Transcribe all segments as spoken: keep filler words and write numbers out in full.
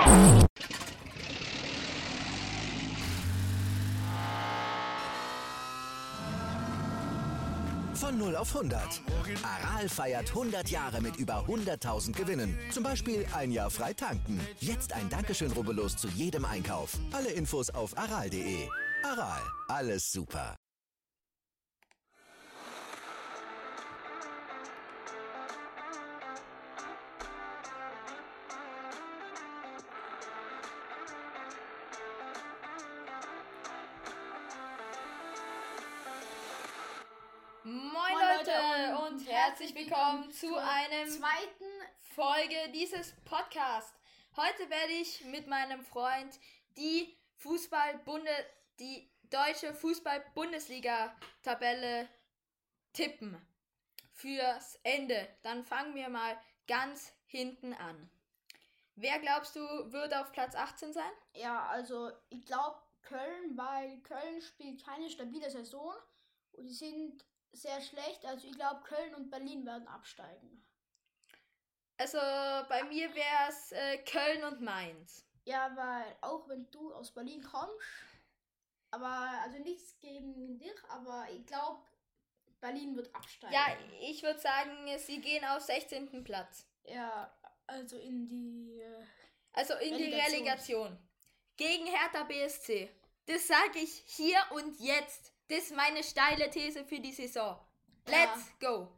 Von null auf hundert. Aral feiert hundert Jahre mit über hunderttausend Gewinnen. Zum Beispiel ein Jahr frei tanken. Jetzt ein Dankeschön, rubbellos zu jedem Einkauf. Alle Infos auf aral punkt de. Aral, alles super. Moin Leute und herzlich willkommen zu einem zweiten Folge dieses Podcasts. Heute werde ich mit meinem Freund die Fußball-Bunde, die deutsche Fußball-Bundesliga-Tabelle tippen fürs Ende. Dann fangen wir mal ganz hinten an. Wer glaubst du wird auf Platz achtzehn sein? Ja, also ich glaube Köln, weil Köln spielt keine stabile Saison und die sind sehr schlecht. Also ich glaube Köln und Berlin werden absteigen. Also bei mir wäre es äh, Köln und Mainz. Ja, weil auch wenn du aus Berlin kommst, aber also nichts gegen dich, aber ich glaube Berlin wird absteigen. Ja, ich würde sagen, sie gehen auf sechzehnten Platz. Ja, also in die äh, Also in Relegation. die Relegation. Gegen Hertha B S C. Das sage ich hier und jetzt. Das ist meine steile These für die Saison. Let's ja. go.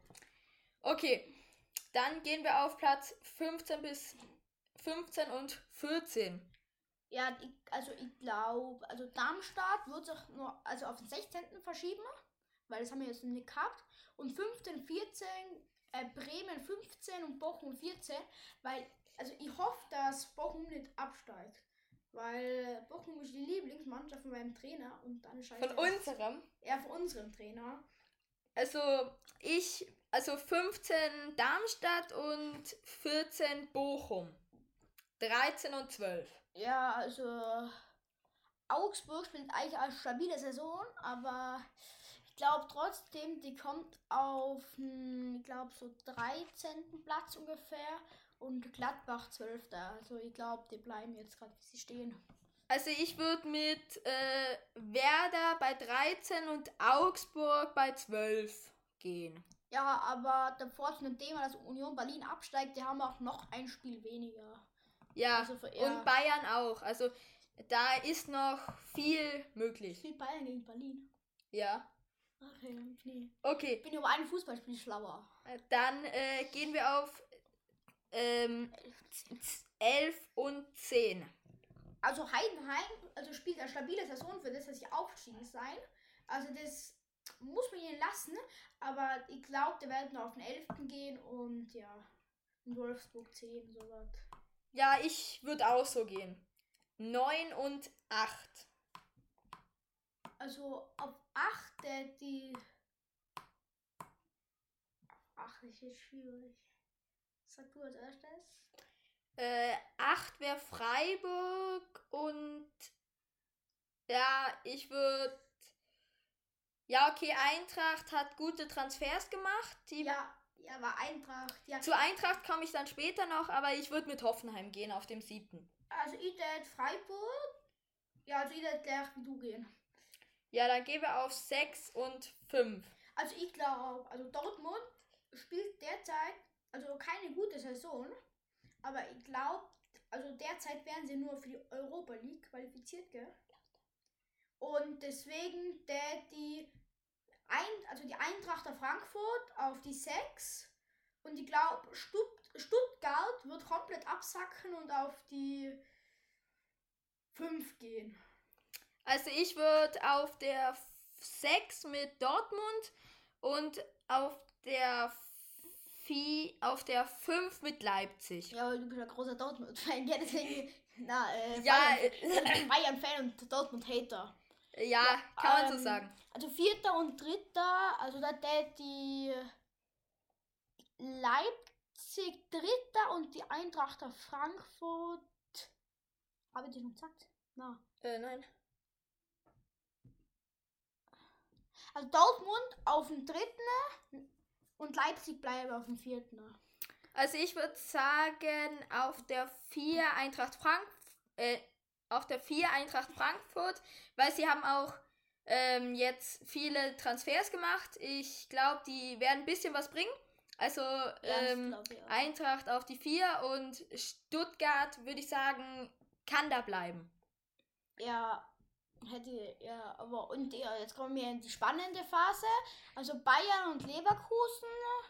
Okay, dann gehen wir auf Platz fünfzehn bis fünfzehn und vierzehn. Ja, ich, also ich glaube, also Darmstadt wird sich nur also auf den sechzehnten verschieben, weil das haben wir jetzt nicht gehabt. Und fünfzehn, vierzehn, äh, Bremen fünfzehn und Bochum vierzehn, weil, also ich hoffe, dass Bochum nicht absteigt. Weil Bochum ist die Lieblingsmannschaft von meinem Trainer und anscheinend. Von unserem? Ja, von unserem Trainer. Also ich, also fünfzehn Darmstadt und vierzehn Bochum. dreizehn und zwölf. Ja, also Augsburg spielt eigentlich eine stabile Saison, aber ich glaube trotzdem, die kommt auf, ich glaube, so dreizehnten Platz ungefähr. Und Gladbach zwölfter Also ich glaube, die bleiben jetzt gerade, wie sie stehen. Also ich würde mit äh, Werder bei dreizehn und Augsburg bei zwölf gehen. Ja, aber davor zu dem Thema, dass Union Berlin absteigt, die haben auch noch ein Spiel weniger. Ja, also für, ja. Und Bayern auch. Also da ist noch viel möglich. Spielt Bayern gegen Berlin? Ja. Okay, nee. Okay. Ich bin über einen Fußballspiel schlauer. Dann äh, gehen wir auf Ähm, elf und zehn. Also Heidenheim, also spielt eine stabile Saison, für das, dass sie aufgestiegen sein. Also das muss man ihnen lassen, aber ich glaube, die werden auf den elften gehen und ja, in Wolfsburg zehn, sowas. Ja, ich würde auch so gehen. neun und acht. Also auf acht, die... Ach, das ist schwierig. Sag du als erstes. Äh, acht wäre Freiburg und ja, ich würde ja, okay, Eintracht hat gute Transfers gemacht. Die ja, ja, war Eintracht. Ja. Zu Eintracht komme ich dann später noch, aber ich würde mit Hoffenheim gehen auf dem siebten. Also ich würde Freiburg, ja, also ich würde gleich wie du gehen. Ja, dann gehen wir auf sechs und fünf. Also ich glaube, also Dortmund spielt derzeit also keine gute Saison, aber ich glaube, also derzeit werden sie nur für die Europa League qualifiziert, gell? Und deswegen der die ein, also die Eintrachter Frankfurt auf die sechs und ich glaube Stutt, Stuttgart wird komplett absacken und auf die fünf gehen. Also ich würde auf der sechs mit Dortmund und auf der Vieh auf der fünf mit Leipzig. Ja, weil du bist ein großer Dortmund-Fan, ja, deswegen, na, äh, ja, Bayern, Bayern-Fan und Dortmund-Hater. Ja, ja, kann man ähm, so sagen. Also vierter und dritter, also da tät die Leipzig dritter und die Eintrachter Frankfurt. Habe ich dir schon gesagt? Na. Äh, nein. Also Dortmund auf dem dritten und Leipzig bleibt auf dem vierten. Also ich würde sagen, auf der vier Eintracht Frankfurt. äh, auf der vier Eintracht Frankfurt, weil sie haben auch ähm, jetzt viele Transfers gemacht. Ich glaube, die werden ein bisschen was bringen. Also ähm, Eintracht auf die vier und Stuttgart, würde ich sagen, kann da bleiben. Ja, hätte, ja, aber und ja, jetzt kommen wir in die spannende Phase. Also Bayern und Leverkusen.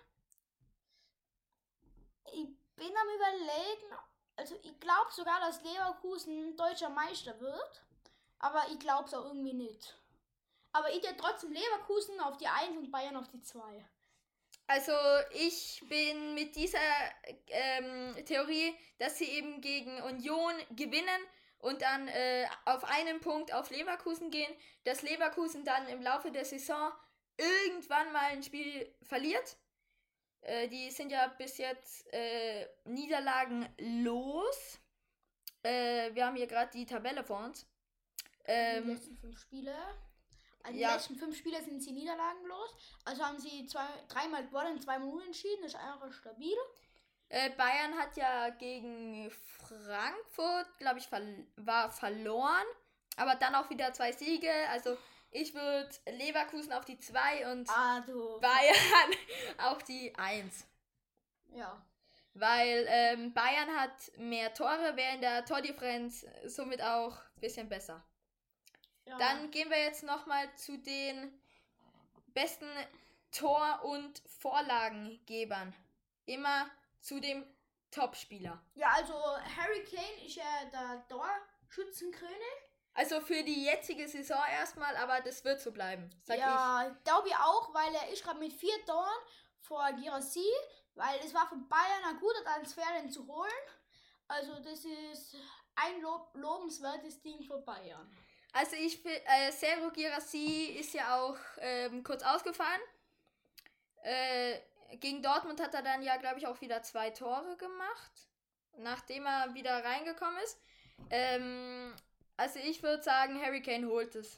Ich bin am Überlegen, also ich glaube sogar, dass Leverkusen deutscher Meister wird, aber ich glaube es auch irgendwie nicht. Aber ich hätte trotzdem Leverkusen auf die eins und Bayern auf die zwei. Also ich bin mit dieser ähm, Theorie, dass sie eben gegen Union gewinnen und dann äh, auf einen Punkt auf Leverkusen gehen, dass Leverkusen dann im Laufe der Saison irgendwann mal ein Spiel verliert. Äh, die sind ja bis jetzt äh, niederlagenlos. Äh, wir haben hier gerade die Tabelle vor uns. Ähm, die letzten fünf Spiele. Also ja. Die letzten fünf Spiele sind sie niederlagenlos. Also haben sie zwei, dreimal gewonnen, zweimal unentschieden. Das ist einfach stabil. Äh, Bayern hat ja gegen Frankfurt, glaube ich, ver- war verloren. Aber dann auch wieder zwei Siege. Also ich würde Leverkusen auf die zwei und ah, du. Bayern auf die eins. Ja. Weil ähm, Bayern hat mehr Tore, wäre in der Tordifferenz somit auch ein bisschen besser. Ja. Dann gehen wir jetzt nochmal zu den besten Tor- und Vorlagengebern. Immer zu dem Topspieler. Ja, also Harry Kane ist ja der Torschützenkönig. Also für die jetzige Saison erstmal, aber das wird so bleiben, sag ja, ich. glaube ich auch, weil er ist gerade mit vier Toren vor Girassi, weil es war von Bayern ein guter Transfer, den zu holen. Also das ist ein Lob- lobenswertes Ding für Bayern. Also ich will, äh, Sergio Girassi ist ja auch ähm, kurz ausgefallen. Äh, gegen Dortmund hat er dann ja, glaube ich, auch wieder zwei Tore gemacht, nachdem er wieder reingekommen ist. Ähm, also ich würde sagen, Harry Kane holt es.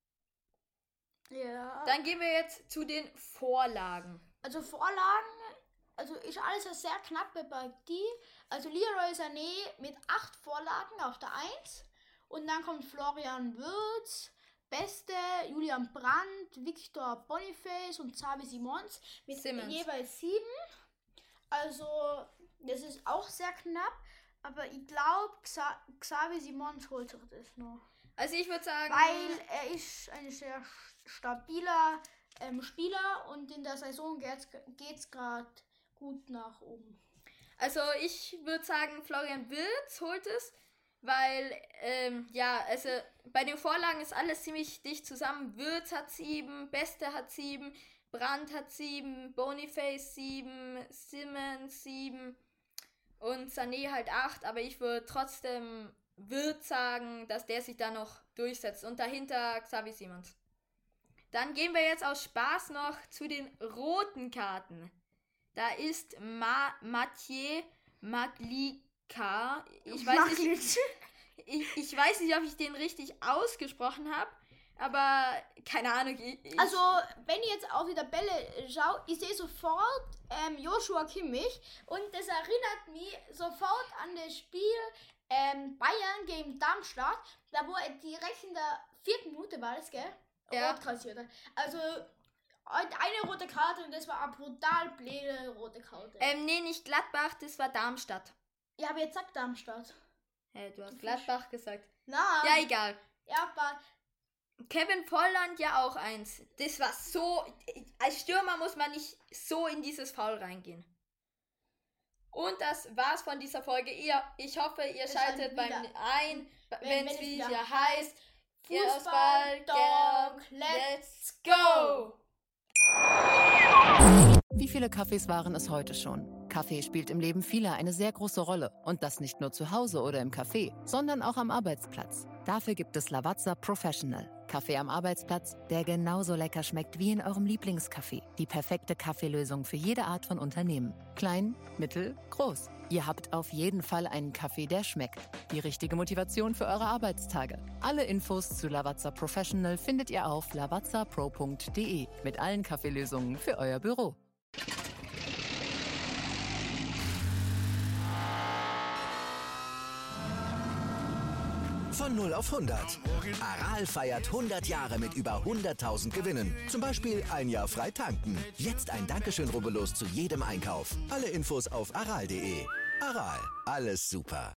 Ja. Dann gehen wir jetzt zu den Vorlagen. Also Vorlagen, also ist alles eine sehr knappe Partie. Also Leroy Sané mit acht Vorlagen auf der eins. Und dann kommt Florian Wirtz, Beste, Julian Brandt, Victor Boniface und Xavi Simons mit Simmons. jeweils sieben. Also das ist auch sehr knapp. Aber ich glaube, Xa- Xavi Simons holt sich das noch. Also ich würde sagen... Weil er ist ein sehr stabiler ähm, Spieler und in der Saison geht es gerade gut nach oben. Also ich würde sagen, Florian Wirtz holt es. Weil, ähm, ja, also bei den Vorlagen ist alles ziemlich dicht zusammen. Wirtz hat sieben, Beste hat sieben, Brandt hat sieben, Boniface sieben, Simmons sieben und Sané halt acht. Aber ich würde trotzdem Wirtz sagen, dass der sich da noch durchsetzt. Und dahinter Xavi Simons. Dann gehen wir jetzt aus Spaß noch zu den roten Karten. Da ist Ma- Mathieu Magli K. Ich weiß nicht, ich, ich weiß nicht, ob ich den richtig ausgesprochen habe, aber keine Ahnung. Ich, ich also, wenn ich jetzt auf die Tabelle schaue, ich sehe sofort ähm, Joshua Kimmich und das erinnert mich sofort an das Spiel ähm, Bayern gegen Darmstadt, da wo er direkt in der vierten Minute war das, gell? Ja. Rot kassiert hat. Also eine rote Karte und das war eine brutal blöde rote Karte. Ähm, nee, nicht Gladbach, das war Darmstadt. Ja, aber jetzt sagt Darmstadt. Hä, hey, du hast Gladbach gesagt. Na. Ja, egal. Ja, aber Kevin Volland ja auch eins. Das war so... Als Stürmer muss man nicht so in dieses Foul reingehen. Und das war's von dieser Folge. Ihr, ich hoffe, ihr Es schaltet halt beim wieder- ein, wenn- wenn es wenn es wieder wieder heißt... Fußball, Dog, let's go! Wie viele Kaffees waren es heute schon? Kaffee spielt im Leben vieler eine sehr große Rolle. Und das nicht nur zu Hause oder im Café, sondern auch am Arbeitsplatz. Dafür gibt es Lavazza Professional. Kaffee am Arbeitsplatz, der genauso lecker schmeckt wie in eurem Lieblingscafé. Die perfekte Kaffeelösung für jede Art von Unternehmen. Klein, mittel, groß. Ihr habt auf jeden Fall einen Kaffee, der schmeckt. Die richtige Motivation für eure Arbeitstage. Alle Infos zu Lavazza Professional findet ihr auf lavazza pro punkt de mit allen Kaffeelösungen für euer Büro. Von null auf hundert. Aral feiert hundert Jahre mit über hunderttausend Gewinnen. Zum Beispiel ein Jahr frei tanken. Jetzt ein Dankeschön, rubbellos zu jedem Einkauf. Alle Infos auf aral punkt de. Aral, alles super.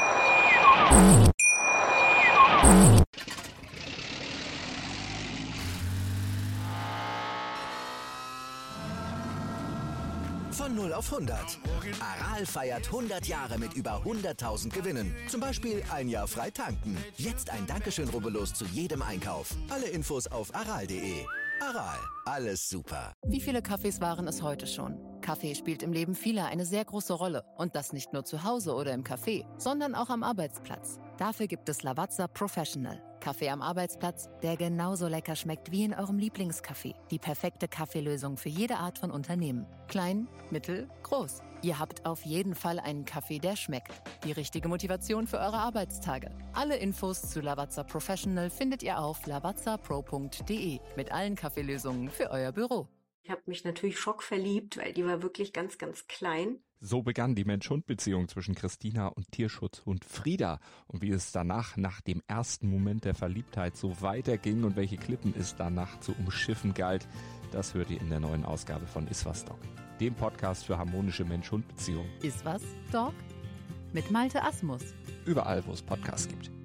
Von null auf hundert. Aral feiert hundert Jahre mit über hunderttausend Gewinnen. Zum Beispiel ein Jahr frei tanken. Jetzt ein Dankeschön, rubbellos zu jedem Einkauf. Alle Infos auf aral punkt de. Aral, alles super. Wie viele Kaffees waren es heute schon? Kaffee spielt im Leben vieler eine sehr große Rolle. Und das nicht nur zu Hause oder im Café, sondern auch am Arbeitsplatz. Dafür gibt es Lavazza Professional. Kaffee am Arbeitsplatz, der genauso lecker schmeckt wie in eurem Lieblingscafé. Die perfekte Kaffeelösung für jede Art von Unternehmen. Klein, mittel, groß. Ihr habt auf jeden Fall einen Kaffee, der schmeckt. Die richtige Motivation für eure Arbeitstage. Alle Infos zu Lavazza Professional findet ihr auf lavazza pro punkt de mit allen Kaffeelösungen für euer Büro. Ich habe mich natürlich schockverliebt, weil die war wirklich ganz, ganz klein. So begann die Mensch-Hund-Beziehung zwischen Christina und Tierschutzhund Frieda. Und wie es danach, nach dem ersten Moment der Verliebtheit, so weiterging und welche Klippen es danach zu umschiffen galt, das hört ihr in der neuen Ausgabe von Iswas Dog, dem Podcast für harmonische Mensch-Hund-Beziehungen. Iswas Dog? Mit Malte Asmus. Überall, wo es Podcasts gibt.